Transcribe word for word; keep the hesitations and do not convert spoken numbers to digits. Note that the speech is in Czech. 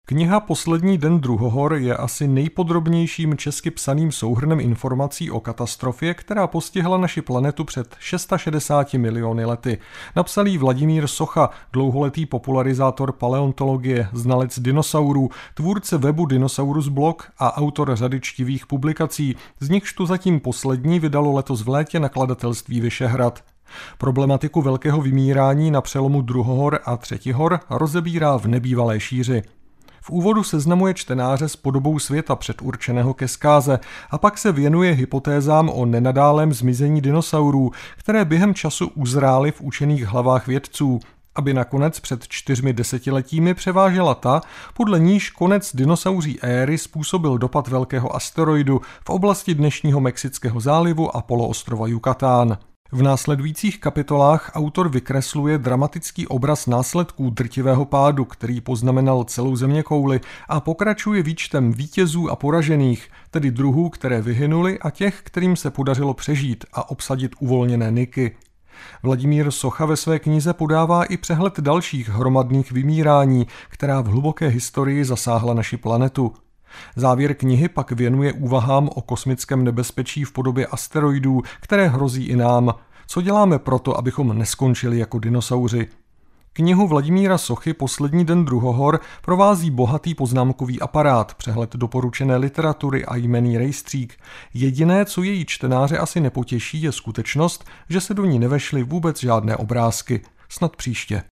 Kniha Poslední den druhohor je asi nejpodrobnějším česky psaným souhrnem informací o katastrofě, která postihla naši planetu před šedesáti šesti miliony lety. Napsal ji Vladimír Socha, dlouholetý popularizátor paleontologie, znalec dinosaurů, tvůrce webu Dinosaurus Blog a autor řady čtivých publikací, z nichž tu zatím poslední vydalo letos v létě nakladatelství Vyšehrad. Problematiku velkého vymírání na přelomu druhohor a třetihor rozebírá v nebývalé šíři. V úvodu seznamuje čtenáře s podobou světa předurčeného ke zkáze a pak se věnuje hypotézám o nenadálém zmizení dinosaurů, které během času uzrály v učených hlavách vědců, aby nakonec před čtyřmi desetiletími převážela ta, podle níž konec dinosauří éry způsobil dopad velkého asteroidu v oblasti dnešního Mexického zálivu a poloostrova Yucatán. V následujících kapitolách autor vykresluje dramatický obraz následků drtivého pádu, který poznamenal celou zeměkouli, a pokračuje výčtem vítězů a poražených, tedy druhů, které vyhynuly, a těch, kterým se podařilo přežít a obsadit uvolněné niky. Vladimír Socha ve své knize podává i přehled dalších hromadných vymírání, která v hluboké historii zasáhla naši planetu. Závěr knihy pak věnuje úvahám o kosmickém nebezpečí v podobě asteroidů, které hrozí i nám. Co děláme proto, abychom neskončili jako dinosauři? Knihu Vladimíra Sochy Poslední den druhohor provází bohatý poznámkový aparát, přehled doporučené literatury a jmenný rejstřík. Jediné, co její čtenáře asi nepotěší, je skutečnost, že se do ní nevešly vůbec žádné obrázky. Snad příště.